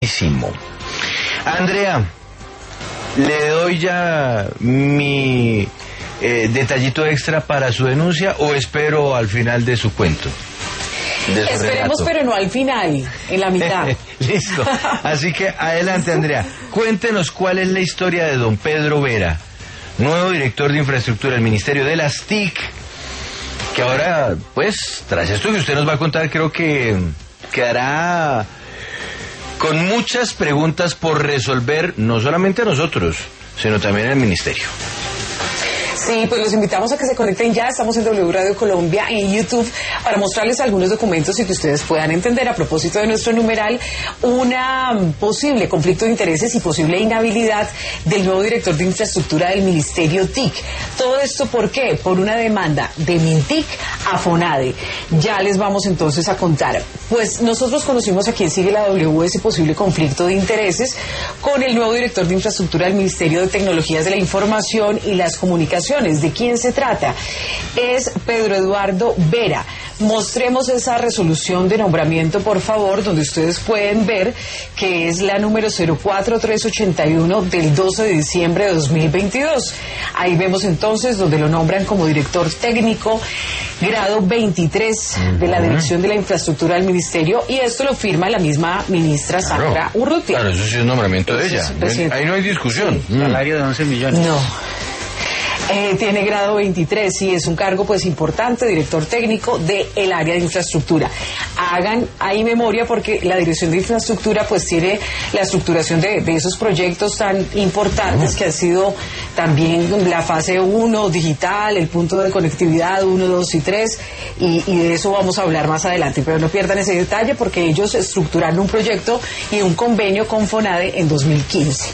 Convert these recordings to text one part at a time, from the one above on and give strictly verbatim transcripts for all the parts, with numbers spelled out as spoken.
Andrea, ¿le doy ya mi eh, detallito extra para su denuncia o espero al final de su cuento? De su Esperemos, relato. pero no al final, en la mitad. Listo. Así que adelante, Andrea. Cuéntenos cuál es la historia de don Pedro Vera, nuevo director de infraestructura del Ministerio de las T I C, que ahora, pues, tras esto que usted nos va a contar, creo que quedará con muchas preguntas por resolver, no solamente a nosotros, sino también al Ministerio. Sí, pues los invitamos a que se conecten ya. Estamos en W Radio Colombia en YouTube para mostrarles algunos documentos y que ustedes puedan entender, a propósito de nuestro numeral, una posible conflicto de intereses y posible inhabilidad del nuevo director de infraestructura del Ministerio T I C. Todo esto, ¿por qué? Por una demanda de Mintic a FONADE. Ya les vamos entonces a contar. Pues nosotros conocimos a quien sigue la W ese posible conflicto de intereses con el nuevo director de infraestructura del Ministerio de Tecnologías de la Información y las Comunicaciones. ¿De quién se trata? Es Pedro Eduardo Vera. Mostremos esa resolución de nombramiento, por favor, donde ustedes pueden ver que es la número cero cuatro tres ochenta y uno del doce de diciembre de dos mil veintidós. Ahí vemos entonces donde lo nombran como director técnico, grado veintitrés de la Dirección de la Infraestructura del Ministerio, y esto lo firma la misma ministra Sandra Claro, Urrutia. Claro, eso sí es nombramiento de ella. Ahí no hay discusión. Sí. Mm. Salario de once millones. No. Eh, tiene grado veintitrés, sí, es un cargo pues importante, director técnico del área de infraestructura. Hagan ahí memoria porque la Dirección de Infraestructura pues tiene la estructuración de, de esos proyectos tan importantes que han sido también la fase uno digital, el punto de conectividad uno, dos y tres, y, y de eso vamos a hablar más adelante, pero no pierdan ese detalle porque ellos estructuraron un proyecto y un convenio con FONADE en dos mil quince.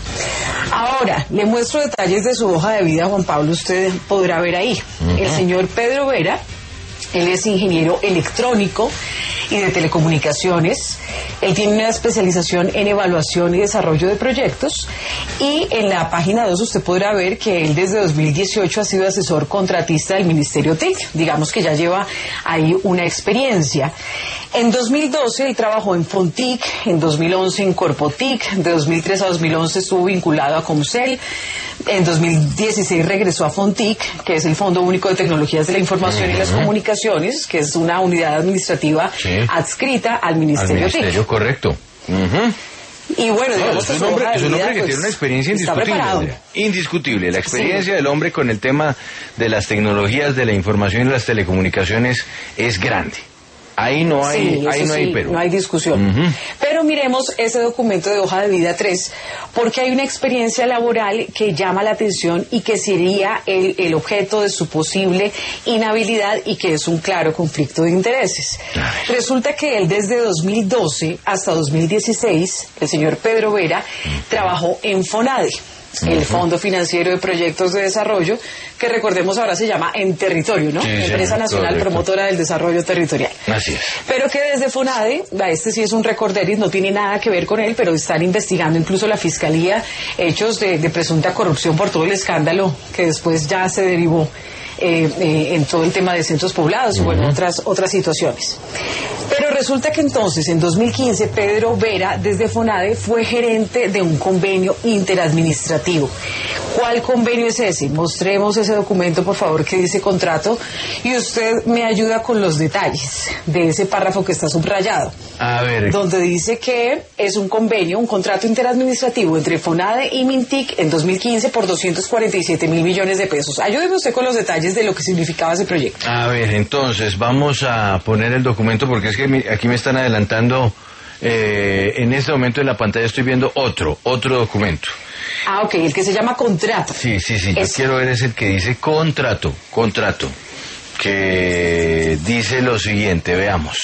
Ahora, le muestro detalles de su hoja de vida, Juan Pablo. Usted podrá ver ahí. Uh-huh. El señor Pedro Vera, él es ingeniero electrónico y de telecomunicaciones. Él tiene una especialización en evaluación y desarrollo de proyectos, y en la página dos usted podrá ver que él desde dos mil dieciocho ha sido asesor contratista del Ministerio T I C. Digamos que ya lleva ahí una experiencia. En dos mil doce él trabajó en Fontic, en dos mil once en Corpotic, de dos mil tres a dos mil once estuvo vinculado a Comcel, en dos mil dieciséis regresó a Fontic, que es el Fondo Único de Tecnologías de la Información uh-huh. y las Comunicaciones, que es una unidad administrativa sí. adscrita al Ministerio, al Ministerio T I C. Correcto. Uh-huh. Y bueno, digamos no, es un hombre, es un hombre que pues, tiene una experiencia indiscutible. Indiscutible. La experiencia sí. del hombre con el tema de las tecnologías de la información y las telecomunicaciones es grande. Ahí no hay, sí, ahí no sí, hay pero. No hay discusión. Uh-huh. Pero miremos ese documento de hoja de vida tres, porque hay una experiencia laboral que llama la atención y que sería el, el objeto de su posible inhabilidad y que es un claro conflicto de intereses. Resulta que él desde dos mil doce hasta dos mil dieciséis, el señor Pedro Vera, uh-huh. trabajó en FONADE, el uh-huh. Fondo Financiero de Proyectos de Desarrollo, que recordemos ahora se llama En Territorio, ¿no? Sí, Empresa sí, Nacional correcto. Promotora del Desarrollo Territorial. Así es. Pero que desde FONADE, este sí es un recorderis, no tiene nada que ver con él, pero están investigando incluso la Fiscalía hechos de, de presunta corrupción por todo el escándalo que después ya se derivó eh, eh, en todo el tema de centros poblados y bueno, uh-huh. otras, otras situaciones. Pero resulta que entonces, en dos mil quince, Pedro Vera, desde FONADE, fue gerente de un convenio interadministrativo. ¿Cuál convenio es ese? Mostremos ese documento, por favor, que dice contrato, y usted me ayuda con los detalles de ese párrafo que está subrayado. A ver. Donde dice que es un convenio, un contrato interadministrativo entre FONADE y Mintic en dos mil quince por doscientos cuarenta y siete mil millones de pesos. Ayúdeme usted con los detalles de lo que significaba ese proyecto. A ver, entonces, vamos a poner el documento, porque es que aquí me están adelantando, eh, en este momento en la pantalla estoy viendo otro, otro documento. Ah, ok, el que se llama contrato. Sí, sí, sí, es... yo quiero ver es el que dice contrato, contrato, que dice lo siguiente, veamos.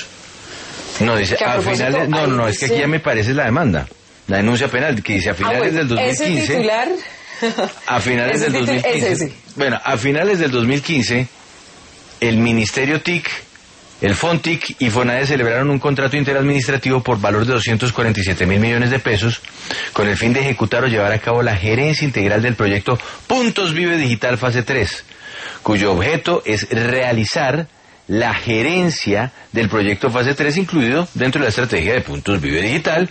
No, dice, a finales, no, no, es que aquí ya me parece la demanda, la denuncia penal, que dice a finales ah, bueno, del dos mil quince. Ese titular... A finales del dos mil quince. Ese, ese. Bueno, a finales del dos mil quince, el Ministerio T I C, el Fontic y FONADE celebraron un contrato interadministrativo por valor de doscientos cuarenta y siete mil millones de pesos con el fin de ejecutar o llevar a cabo la gerencia integral del proyecto Puntos Vive Digital Fase tres, cuyo objeto es realizar la gerencia del proyecto Fase tres incluido dentro de la estrategia de Puntos Vive Digital,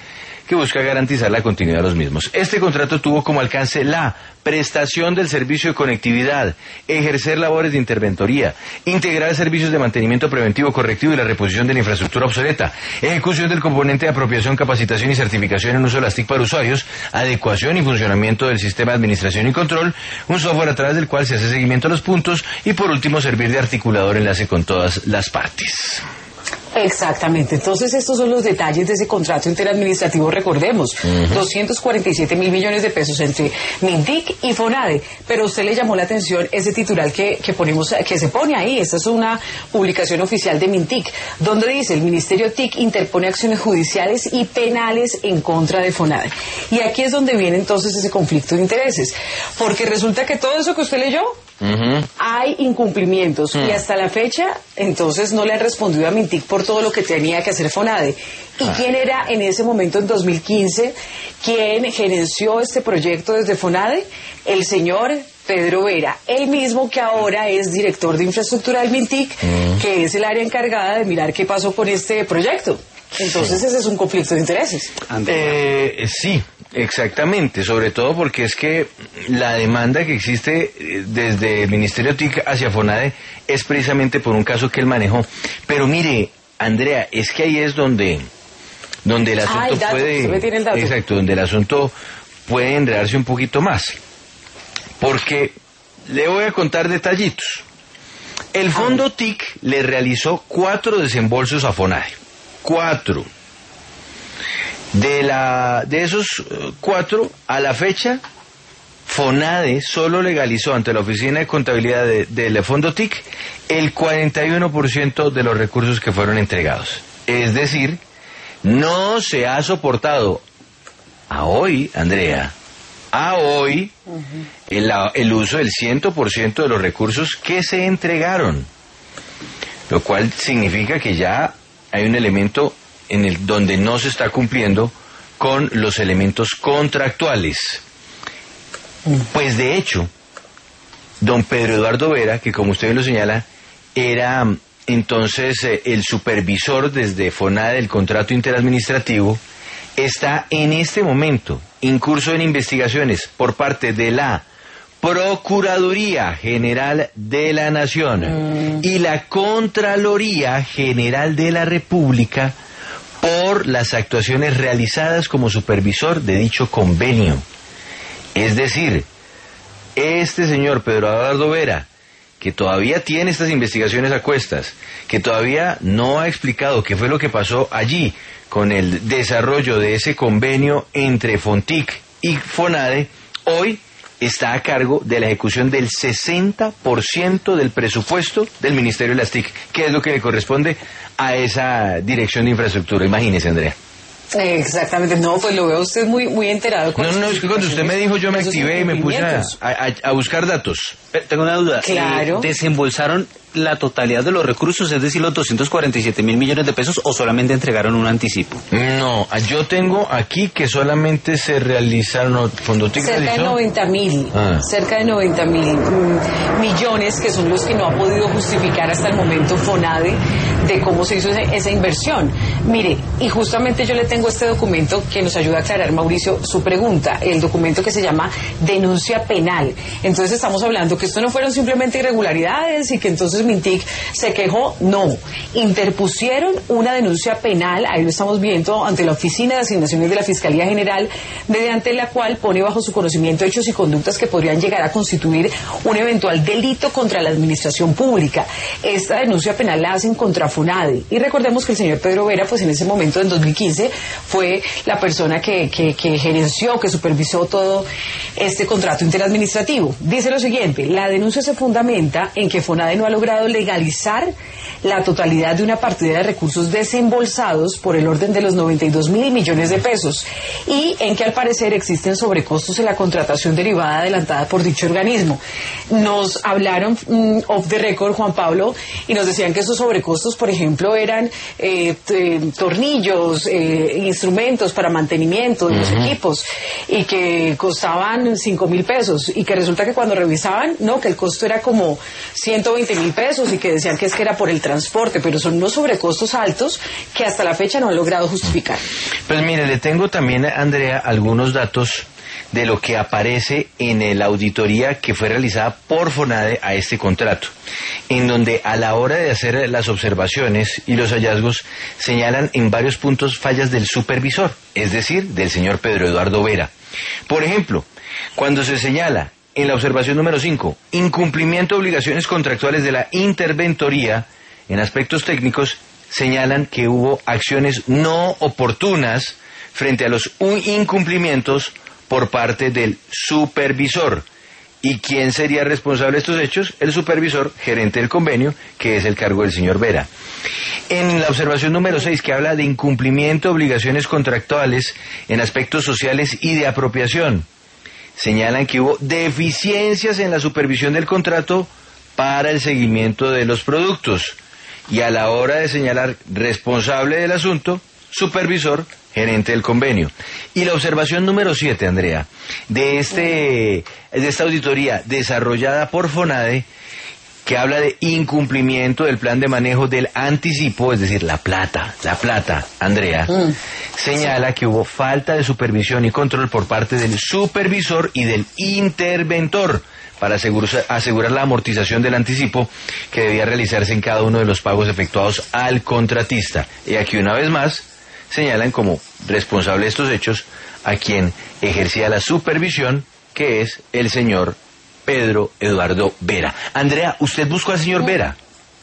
que busca garantizar la continuidad de los mismos. Este contrato tuvo como alcance la prestación del servicio de conectividad, ejercer labores de interventoría, integrar servicios de mantenimiento preventivo, correctivo y la reposición de la infraestructura obsoleta, ejecución del componente de apropiación, capacitación y certificación en uso de las TIC para usuarios, adecuación y funcionamiento del sistema de administración y control, un software a través del cual se hace seguimiento a los puntos y por último servir de articulador enlace con todas las partes. Exactamente, entonces estos son los detalles de ese contrato interadministrativo, recordemos, uh-huh. doscientos cuarenta y siete mil millones de pesos entre Mintic y Fonade, pero a usted le llamó la atención ese titular que, que ponemos, que se pone ahí. Esta es una publicación oficial de Mintic, donde dice: el Ministerio T I C interpone acciones judiciales y penales en contra de Fonade. Y aquí es donde viene entonces ese conflicto de intereses, porque resulta que todo eso que usted leyó, Uh-huh. hay incumplimientos uh-huh. y hasta la fecha entonces no le han respondido a Mintic por todo lo que tenía que hacer Fonade. ¿Y ah. quién era en ese momento, en dos mil quince, quien gerenció este proyecto desde Fonade? El señor Pedro Vera, el mismo que ahora es director de infraestructura del Mintic, uh-huh. que es el área encargada de mirar qué pasó con este proyecto. Entonces sí. ese es un conflicto de intereses. Eh, sí, exactamente, sobre todo porque es que la demanda que existe desde el Ministerio T I C hacia Fonade es precisamente por un caso que él manejó. Pero mire, Andrea, es que ahí es donde donde el asunto ah, el dato, puede me tiene el dato. Exacto, donde el asunto puede enredarse un poquito más. Porque le voy a contar detallitos. El fondo T I C le realizó cuatro desembolsos a Fonade. Cuatro. De la de esos uh, cuatro, a la fecha, Fonade solo legalizó ante la Oficina de Contabilidad de, del Fondo T I C el cuarenta y uno por ciento de los recursos que fueron entregados. Es decir, no se ha soportado a hoy, Andrea, a hoy, uh-huh. el, el uso del cien por ciento de los recursos que se entregaron. Lo cual significa que ya hay un elemento en el donde no se está cumpliendo con los elementos contractuales. Pues de hecho, don Pedro Eduardo Vera, que como usted lo señala, era entonces eh, el supervisor desde Fonade del contrato interadministrativo, está en este momento incurso en investigaciones por parte de la Procuraduría General de la Nación mm. y la Contraloría General de la República por las actuaciones realizadas como supervisor de dicho convenio. Es decir, este señor Pedro Eduardo Vera, que todavía tiene estas investigaciones a cuestas, que todavía no ha explicado qué fue lo que pasó allí con el desarrollo de ese convenio entre Fontic y Fonade, hoy está a cargo de la ejecución del sesenta por ciento del presupuesto del Ministerio de las T I C, que es lo que le corresponde a esa dirección de infraestructura. Imagínese, Andrea. Exactamente, no, pues lo veo usted muy muy enterado. Con no, no, es que cuando usted me dijo yo me activé y me puse a, a, a buscar datos. Pero tengo una duda. Claro. Eh, ¿Desembolsaron la totalidad de los recursos, es decir, los doscientos cuarenta y siete mil millones de pesos, o solamente entregaron un anticipo? No, yo tengo aquí que solamente se realizaron Fondo T I C cerca realizó? de noventa mil, ah. cerca de noventa mil mm, millones, que son los que no ha podido justificar hasta el momento Fonade de cómo se hizo esa, esa inversión. Mire, y justamente yo le tengo este documento que nos ayuda a aclarar, Mauricio, su pregunta, el documento que se llama denuncia penal. Entonces estamos hablando que esto no fueron simplemente irregularidades y que entonces Mintic se quejó, no, interpusieron una denuncia penal, ahí lo estamos viendo, ante la Oficina de Asignaciones de la Fiscalía General, mediante la cual pone bajo su conocimiento hechos y conductas que podrían llegar a constituir un eventual delito contra la administración pública. Esta denuncia penal la hacen contra Fonade, y recordemos que el señor Pedro Vera, pues en ese momento, en dos mil quince, fue la persona que, que, que gerenció, que supervisó todo este contrato interadministrativo. Dice lo siguiente: la denuncia se fundamenta en que Fonade no ha logrado legalizar la totalidad de una partida de recursos desembolsados por el orden de los noventa y dos mil millones de pesos, y en que al parecer existen sobrecostos en la contratación derivada adelantada por dicho organismo. Nos hablaron mm, off the record, Juan Pablo, y nos decían que esos sobrecostos, por ejemplo, eran eh, t- tornillos, eh, instrumentos para mantenimiento de los uh-huh. equipos, y que costaban cinco mil pesos, y que resulta que cuando revisaban, no, que el costo era como ciento veinte mil pesos. pesos y que decían que es que era por el transporte, pero son unos sobrecostos altos que hasta la fecha no han logrado justificar. Pues mire, le tengo también, Andrea, algunos datos de lo que aparece en la auditoría que fue realizada por FONADE a este contrato, en donde a la hora de hacer las observaciones y los hallazgos señalan en varios puntos fallas del supervisor, es decir, del señor Pedro Eduardo Vera. Por ejemplo, cuando se señala en la observación número cinco, incumplimiento de obligaciones contractuales de la interventoría, en aspectos técnicos señalan que hubo acciones no oportunas frente a los incumplimientos por parte del supervisor. ¿Y quién sería responsable de estos hechos? El supervisor, gerente del convenio, que es el cargo del señor Vera. En la observación número seis, que habla de incumplimiento de obligaciones contractuales en aspectos sociales y de apropiación, señalan que hubo deficiencias en la supervisión del contrato para el seguimiento de los productos. Y a la hora de señalar responsable del asunto, supervisor, gerente del convenio. Y la observación número siete, Andrea, de este de esta auditoría desarrollada por FONADE, que habla de incumplimiento del plan de manejo del anticipo, es decir, la plata, la plata, Andrea, mm. señala que hubo falta de supervisión y control por parte del supervisor y del interventor para asegurar, asegurar la amortización del anticipo que debía realizarse en cada uno de los pagos efectuados al contratista. Y aquí una vez más señalan como responsable de estos hechos a quien ejercía la supervisión, que es el señor Pedro Eduardo Vera. Andrea, ¿usted buscó al señor Vera?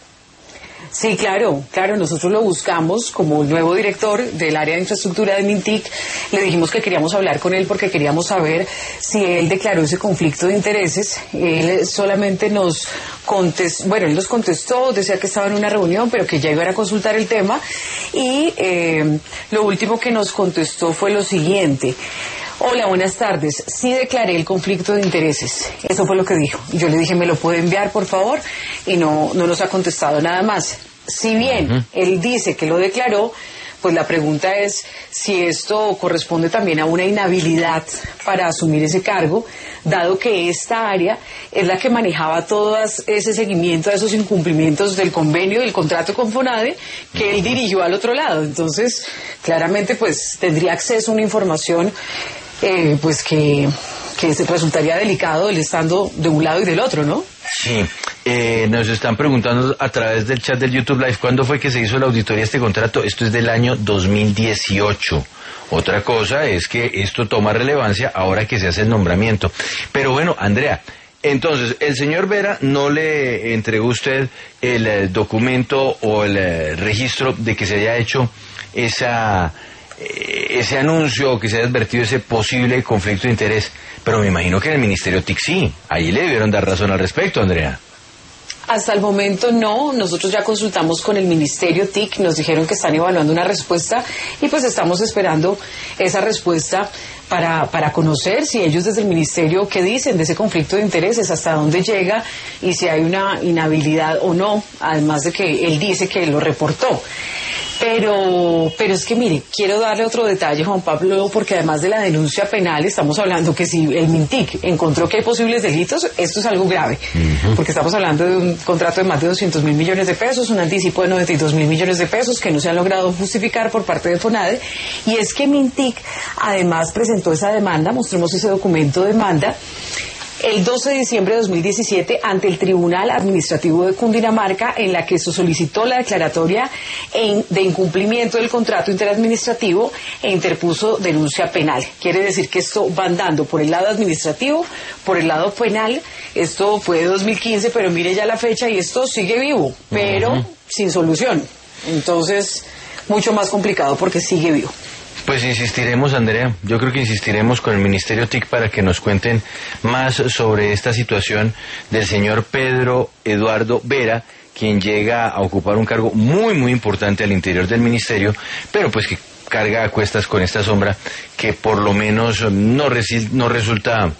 Sí, claro, claro, nosotros lo buscamos como nuevo director del área de infraestructura de Mintic. Le dijimos que queríamos hablar con él porque queríamos saber si él declaró ese conflicto de intereses. Él solamente nos contestó, bueno, él nos contestó, decía que estaba en una reunión, pero que ya iba a consultar el tema. Y eh, lo último que nos contestó fue lo siguiente: hola, buenas tardes. Sí declaré el conflicto de intereses. Eso fue lo que dijo. Yo le dije, ¿me lo puede enviar, por favor? Y no, no nos ha contestado nada más. Si bien uh-huh. él dice que lo declaró, pues la pregunta es si esto corresponde también a una inhabilidad para asumir ese cargo, dado que esta área es la que manejaba todo ese seguimiento a esos incumplimientos del convenio, del contrato con FONADE, que él dirigió al otro lado. Entonces, claramente, pues tendría acceso a una información Eh, pues que, que resultaría delicado el estando de un lado y del otro, ¿no? Sí, eh, nos están preguntando a través del chat del YouTube Live, ¿cuándo fue que se hizo la auditoría de este contrato? Esto es del año dos mil dieciocho. Otra cosa es que esto toma relevancia ahora que se hace el nombramiento. Pero bueno, Andrea, entonces, el señor Vera no le entregó usted el, el documento o el, el registro de que se haya hecho esa... ese anuncio, que se haya advertido ese posible conflicto de interés, pero me imagino que en el Ministerio T I C sí, ahí le debieron dar razón al respecto, Andrea. Hasta el momento no, nosotros ya consultamos con el Ministerio T I C, nos dijeron que están evaluando una respuesta y pues estamos esperando esa respuesta para, para conocer si ellos desde el Ministerio qué dicen de ese conflicto de intereses, hasta dónde llega y si hay una inhabilidad o no, además de que él dice que lo reportó. Pero, pero es que mire, quiero darle otro detalle, Juan Pablo, porque además de la denuncia penal, estamos hablando que si el Mintic encontró que hay posibles delitos, esto es algo grave, uh-huh. porque estamos hablando de un contrato de más de doscientos mil millones de pesos, un anticipo de noventa y dos mil millones de pesos que no se han logrado justificar por parte de FONADE, y es que Mintic además presentó esa demanda, mostremos ese documento de demanda, el doce de diciembre de dos mil diecisiete ante el Tribunal Administrativo de Cundinamarca, en la que se solicitó la declaratoria en, de incumplimiento del contrato interadministrativo e interpuso denuncia penal. Quiere decir que esto va andando por el lado administrativo, por el lado penal. Esto fue de dos mil quince, pero mire ya la fecha y esto sigue vivo, pero uh-huh. sin solución. Entonces, mucho más complicado porque sigue vivo. Pues insistiremos, Andrea, yo creo que insistiremos con el Ministerio T I C para que nos cuenten más sobre esta situación del señor Pedro Eduardo Vera, quien llega a ocupar un cargo muy, muy importante al interior del ministerio, pero pues que carga a cuestas con esta sombra que por lo menos no, resi- no resulta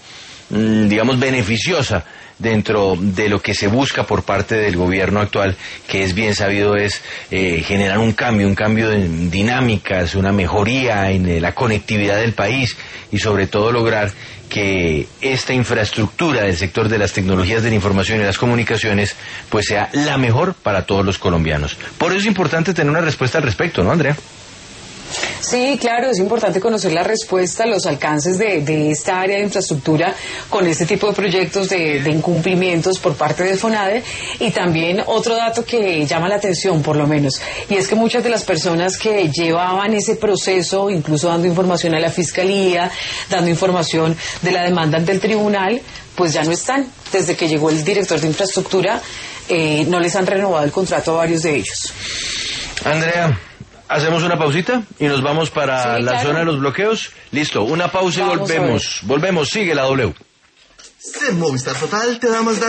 digamos, beneficiosa dentro de lo que se busca por parte del gobierno actual, que es bien sabido es eh, generar un cambio, un cambio en dinámicas, una mejoría en eh, la conectividad del país y sobre todo lograr que esta infraestructura del sector de las tecnologías de la información y las comunicaciones pues sea la mejor para todos los colombianos. Por eso es importante tener una respuesta al respecto, ¿no, Andrea? Sí, claro, es importante conocer la respuesta, los alcances de, de esta área de infraestructura con este tipo de proyectos de, de incumplimientos por parte de FONADE. Y también otro dato que llama la atención, por lo menos, y es que muchas de las personas que llevaban ese proceso, incluso dando información a la Fiscalía, dando información de la demanda ante el tribunal, pues ya no están. Desde que llegó el director de infraestructura, eh, no les han renovado el contrato a varios de ellos. Andrea, hacemos una pausita y nos vamos para sí, la claro. zona de los bloqueos. Listo, una pausa y Vamos volvemos. Volvemos, sigue la W. En Movistar Total te da más